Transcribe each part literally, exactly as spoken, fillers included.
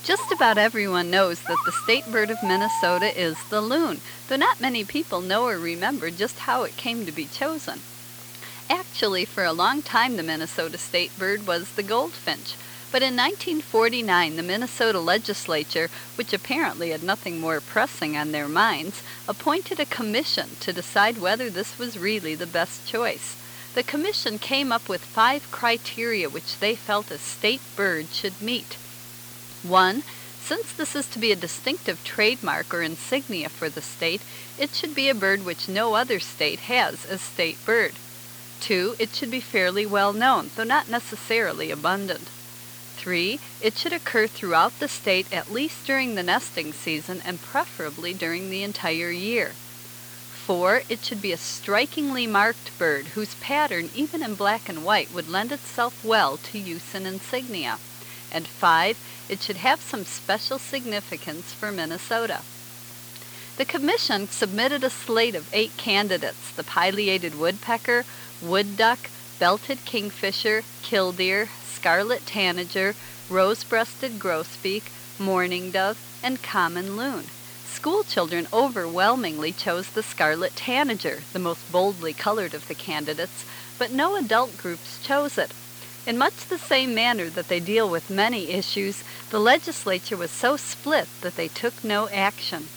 Just about everyone knows that the state bird of Minnesota is the loon, though not many people know or remember just how it came to be chosen. Actually, for a long time the Minnesota state bird was the goldfinch, but in nineteen forty-nine the Minnesota legislature, which apparently had nothing more pressing on their minds, appointed a commission to decide whether this was really the best choice. The commission came up with five criteria which they felt a state bird should meet. One, since this is to be a distinctive trademark or insignia for the state, it should be a bird which no other state has as state bird. Two, it should be fairly well known, though not necessarily abundant. Three, it should occur throughout the state at least during the nesting season and preferably during the entire year. Four, it should be a strikingly marked bird whose pattern, even in black and white, would lend itself well to use in insignia. And five, it should have some special significance for Minnesota. The commission submitted a slate of eight candidates: the pileated woodpecker, wood duck, belted kingfisher, killdeer, scarlet tanager, rose-breasted grosbeak, mourning dove, and common loon. School children overwhelmingly chose the scarlet tanager, the most boldly colored of the candidates, but no adult groups chose it. In much the same manner that they deal with many issues, the legislature was so split that they took no action.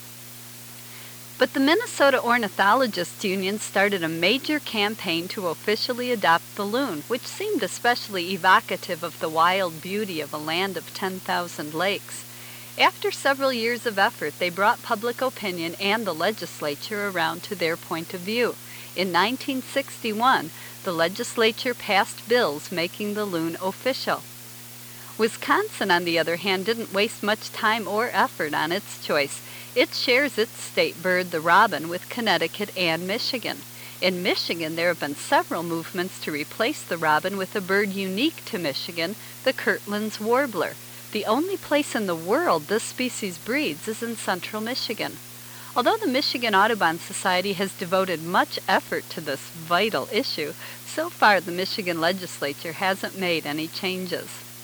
But the Minnesota Ornithologists Union started a major campaign to officially adopt the loon, which seemed especially evocative of the wild beauty of a land of ten thousand lakes. After several years of effort, they brought public opinion and the legislature around to their point of view. In nineteen sixty-one, the legislature passed bills making the loon official. Wisconsin, on the other hand, didn't waste much time or effort on its choice. It shares its state bird, the robin, with Connecticut and Michigan. In Michigan, there have been several movements to replace the robin with a bird unique to Michigan, the Kirtland's warbler. The only place in the world this species breeds is in central Michigan. Although the Michigan Audubon Society has devoted much effort to this vital issue, so far the Michigan legislature hasn't made any changes.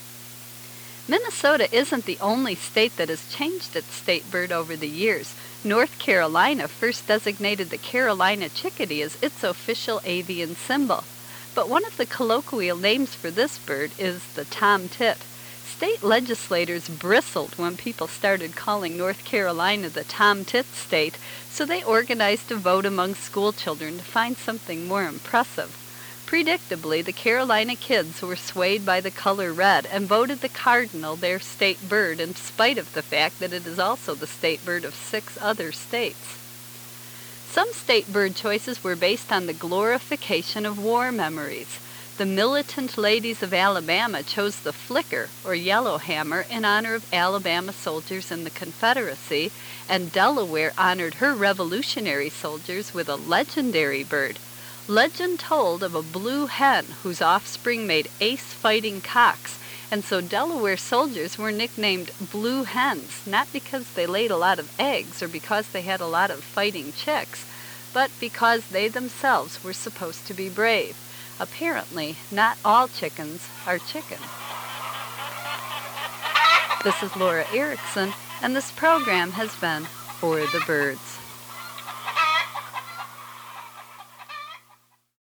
Minnesota isn't the only state that has changed its state bird over the years. North Carolina first designated the Carolina chickadee as its official avian symbol. But one of the colloquial names for this bird is the tomtit. State legislators bristled when people started calling North Carolina the tomtit state, so they organized a vote among school children to find something more impressive. Predictably, the Carolina kids were swayed by the color red and voted the cardinal their state bird, in spite of the fact that it is also the state bird of six other states. Some state bird choices were based on the glorification of war memories. The militant ladies of Alabama chose the flicker, or yellowhammer, in honor of Alabama soldiers in the Confederacy, and Delaware honored her Revolutionary soldiers with a legendary bird. Legend told of a blue hen whose offspring made ace-fighting cocks, and so Delaware soldiers were nicknamed blue hens, not because they laid a lot of eggs or because they had a lot of fighting chicks, but because they themselves were supposed to be brave. Apparently, not all chickens are chickens. This is Laura Erickson, and this program has been For the Birds.